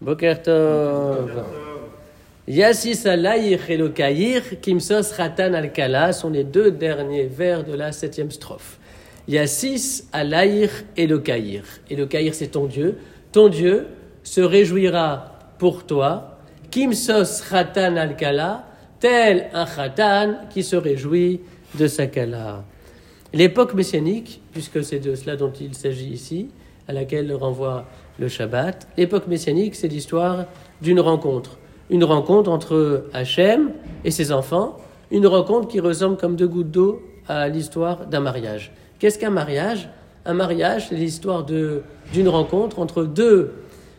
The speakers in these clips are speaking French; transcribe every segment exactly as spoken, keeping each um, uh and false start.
Boker Tov. Yassis alayich et le kaïr, kimsos ratan al-kala sont les deux derniers vers de la septième strophe. Yassis alayich et le kaïr. Et le kaïr, c'est ton Dieu. Ton Dieu se réjouira pour toi. Kimsos ratan al-kala, tel un ratan qui se réjouit de sa kala. L'époque messianique, puisque c'est de cela dont il s'agit ici, à laquelle renvoie le Shabbat, l'époque messianique, c'est l'histoire d'une rencontre. Une rencontre entre Hachem et ses enfants, une rencontre qui ressemble comme deux gouttes d'eau à l'histoire d'un mariage. Qu'est-ce qu'un mariage ? Un mariage, c'est l'histoire de, d'une rencontre entre deux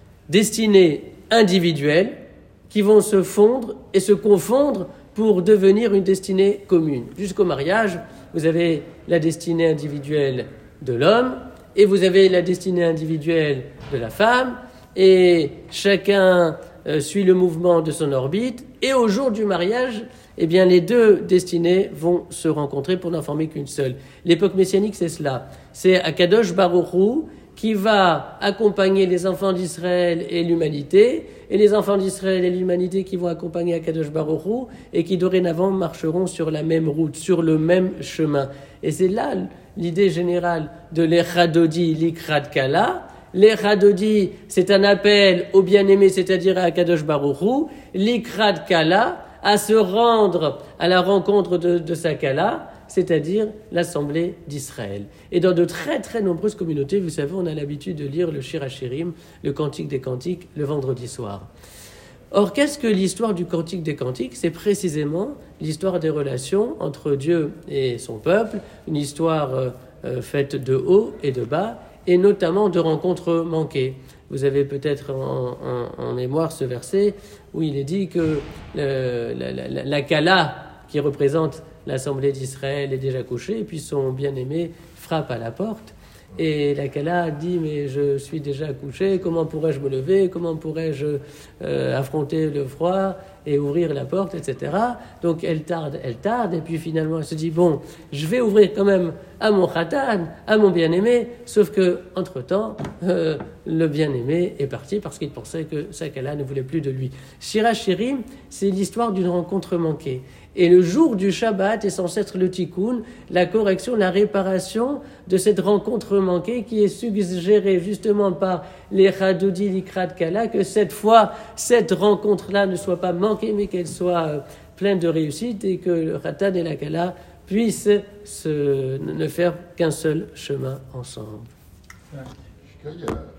destinées individuelles qui vont se fondre et se confondre pour devenir une destinée commune. Jusqu'au mariage, vous avez la destinée individuelle de l'homme et vous avez la destinée individuelle de la femme et chacun euh, suit le mouvement de son orbite et au jour du mariage, eh bien, les deux destinées vont se rencontrer pour n'en former qu'une seule. L'époque messianique, c'est cela. C'est Akadosh Baruch Hu qui va accompagner les enfants d'Israël et l'humanité, et les enfants d'Israël et l'humanité qui vont accompagner Akadosh Baruch Hu, et qui dorénavant marcheront sur la même route, sur le même chemin. Et c'est là l'idée générale de l'Echadodi Likrat Kala. L'Echadodi, c'est un appel au bien-aimé, c'est-à-dire à Akadosh Baruch Hu. Likrat Kala, à se rendre à la rencontre de, de sa Kala, c'est-à-dire l'Assemblée d'Israël. Et dans de très très nombreuses communautés, vous savez, on a l'habitude de lire le Shir HaShirim, le Cantique des Cantiques, le vendredi soir. Or, qu'est-ce que l'histoire du Cantique des Cantiques ? C'est précisément l'histoire des relations entre Dieu et son peuple, une histoire euh, euh, faite de haut et de bas, et notamment de rencontres manquées. Vous avez peut-être en, en, en mémoire ce verset où il est dit que euh, la, la, la, la Kala, qui représente l'Assemblée d'Israël, est déjà couchée, et puis son bien-aimé frappe à la porte. Et la Kala dit, mais je suis déjà couchée, comment pourrais-je me lever, comment pourrais-je euh, affronter le froid et ouvrir la porte, et cetera. Donc elle tarde, elle tarde, et puis finalement elle se dit, bon, je vais ouvrir quand même à mon khatan, à mon bien-aimé, sauf que entre-temps, euh, le bien-aimé est parti parce qu'il pensait que sa Kala ne voulait plus de lui. Shir HaShirim, c'est l'histoire d'une rencontre manquée. Et le jour du Shabbat est censé être le tikkun, la correction, la réparation de cette rencontre manquée qui est suggérée justement par les Chadodi Likrat Kala, que cette fois, cette rencontre-là ne soit pas manquée, mais qu'elle soit euh, pleine de réussite et que le Khatan et la Kala puissent se, ne faire qu'un seul chemin ensemble. Ouais.